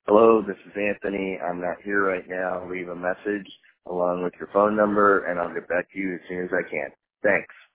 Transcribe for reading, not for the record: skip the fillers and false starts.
Hello, this is Anthony. I'm not here right now. Leave a message along with your phone number, and I'll get back to you as soon as I can. Thanks.